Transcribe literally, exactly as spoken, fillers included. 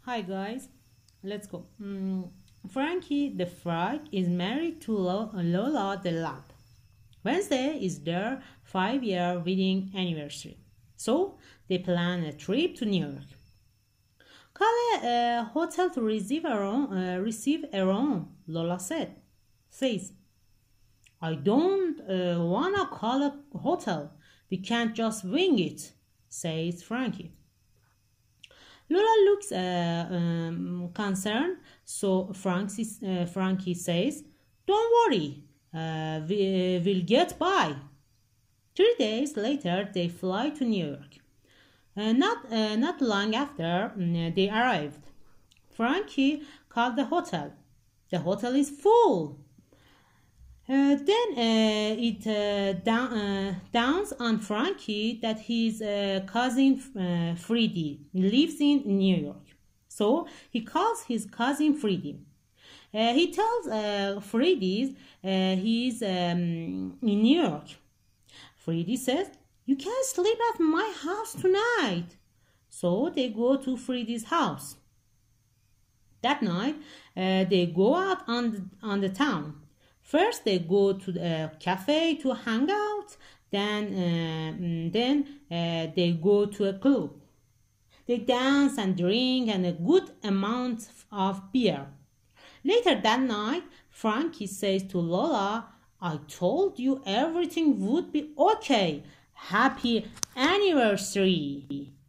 Hi guys, let's go. Mm, Frankie the Frog is married to Lo- Lola the Lamb. Wednesday is their five-year wedding anniversary, so they plan a trip to New York. Call a hotel to receive a room. Uh, receive a room. Lola said. Says, I don't uh, wanna call a hotel. We can't just wing it, says Frankie. Lola looks uh, um, concerned, so Frankie, uh, Frankie says, Don't worry, uh, we, will get by. Three days later, they fly to New York. Uh, not, uh, not long after um, they arrived, Frankie called the hotel. The hotel is full. Uh, then uh, it uh, down, uh, dawns on Frankie that his uh, cousin uh, Freddie lives in New York. So he calls his cousin Freddie. Uh, he tells uh, Freddie uh, he's um, in New York. Freddie says, You can't sleep at my house tonight. So they go to Freddie's house. That night, uh, they go out on the, on the town. First, they go to the cafe to hang out. Then, uh, then uh, they go to a club. They dance and drink and a good amount of beer. Later that night, Frankie says to Lola, I told you everything would be okay. Happy anniversary.